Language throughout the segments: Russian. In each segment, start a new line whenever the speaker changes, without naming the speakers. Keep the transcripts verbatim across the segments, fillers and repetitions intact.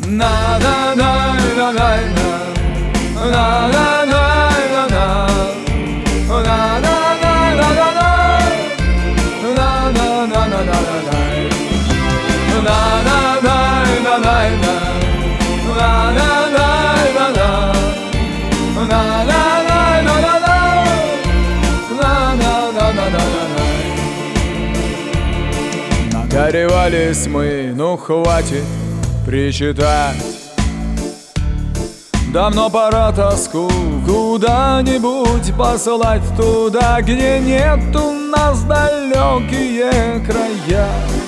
на на на на на на на на на на на Нагоревались мы, ну хватит причитать. Давно пора тоску куда-нибудь послать, туда, где нет у нас далекие края.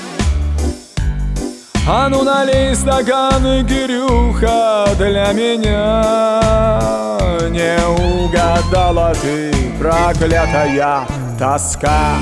А ну налей стакан, Кирюха, для меня. Не угадала ты, проклятая тоска.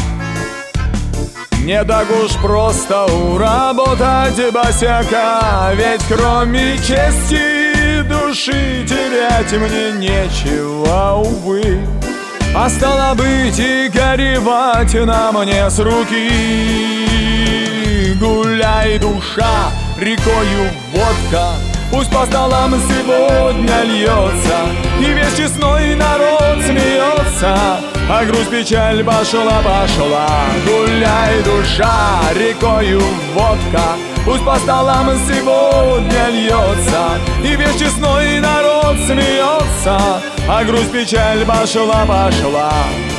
Не так уж просто уработать босяка, ведь кроме чести души терять мне нечего, увы. А стало быть, и горевать на мне с руки. Гуляй, душа, рекою водка, пусть по столам сегодня льется, и весь честной народ смеется, а грусть, печаль пошла, пошла. Гуляй, душа, рекою водка, пусть по столам сегодня льется, и весь честной народ смеется, а грусть, печаль пошла, пошла.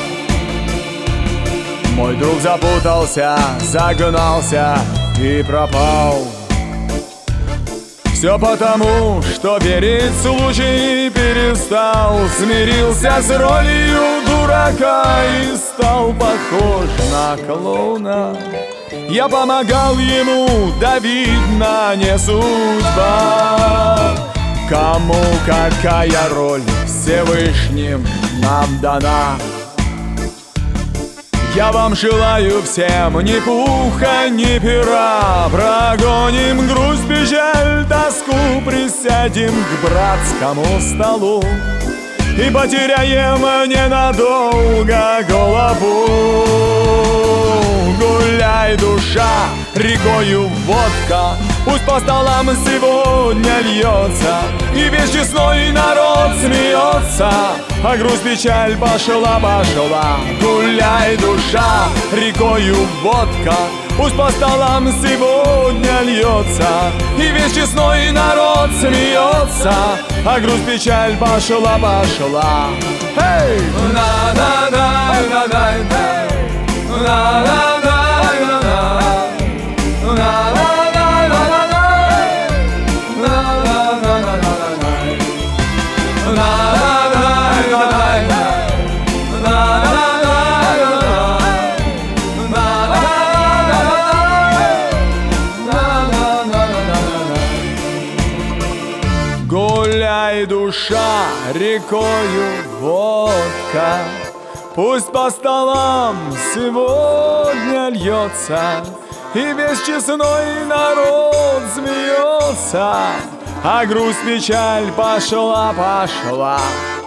Мой друг запутался, загнался и пропал. Все потому, что верить в случай перестал. Смирился с ролью дурака и стал похож на клоуна. Я помогал ему, да видно, не судьба. Кому какая роль Всевышним нам дана. Я вам желаю всем ни пуха, ни пера. Прогоним грусть, печаль, тоску, присядем к братскому столу и потеряем ненадолго голову. Гуляй, душа, рекою водка, пусть по столам сегодня льется, и весь честной народ смеется, а грусть, печаль пошла, пошла. Гуляй, душа, рекою водка, пусть по столам сегодня льется, и весь честной народ смеется, а грусть, печаль пошла, пошла. Эй! На-на-на-на-на-на, на-на-на-на-на, гуляй, душа, рекою водка, пусть по столам сегодня льется, и весь честной народ смеется, а грусть, печаль пошла, пошла.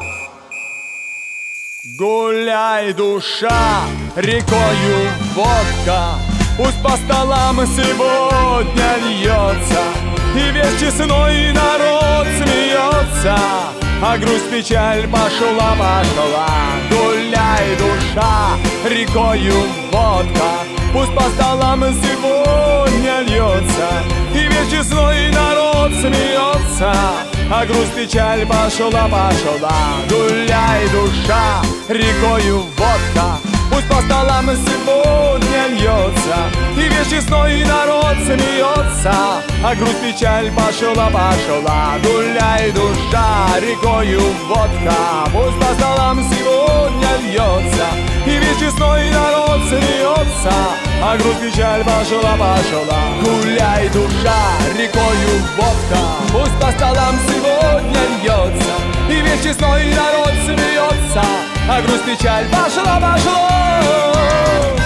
Гуляй, душа, рекою водка, пусть по столам сегодня льется, и весь честной народ смеется, а грусть, печаль пошла, пошла. Гуляй, душа, рекою водка, пусть по столам сегодня льется, и весь честной народ смеется, а грусть, печаль пошла, пошла. Гуляй, душа, рекою водка, пусть по столам сегодня льется, и весь честной народ смеется, а грусть, печаль пошла, пошла. Гуляй, душа, рекою водка, пусть по столам сегодня льется, и весь честной народ смеется, а грусть, печаль пошла, пошла. Гуляй, душа, рекою водка, пусть по столам сегодня льется, и весь честной народ смеется, а грусть, печаль пошла, пошла.